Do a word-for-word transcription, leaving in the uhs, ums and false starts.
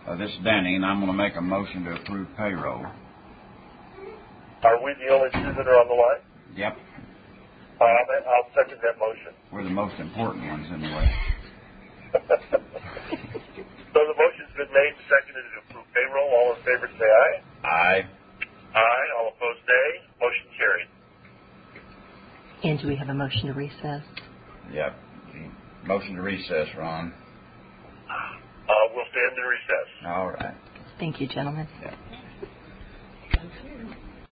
Uh, this is Danny, and I'm going to make a motion to approve payroll. Are we the only two that are on the line? Yep. Uh, I'll second that motion. We're the most important ones, anyway. So the motion's been made and seconded to approve payroll. All in favor say aye. Aye. Aye. All opposed nay. Motion carried. And do we have a motion to recess? Yep. Motion to recess, Ron. Uh, we'll stand in recess. All right. Thank you, gentlemen. Yep.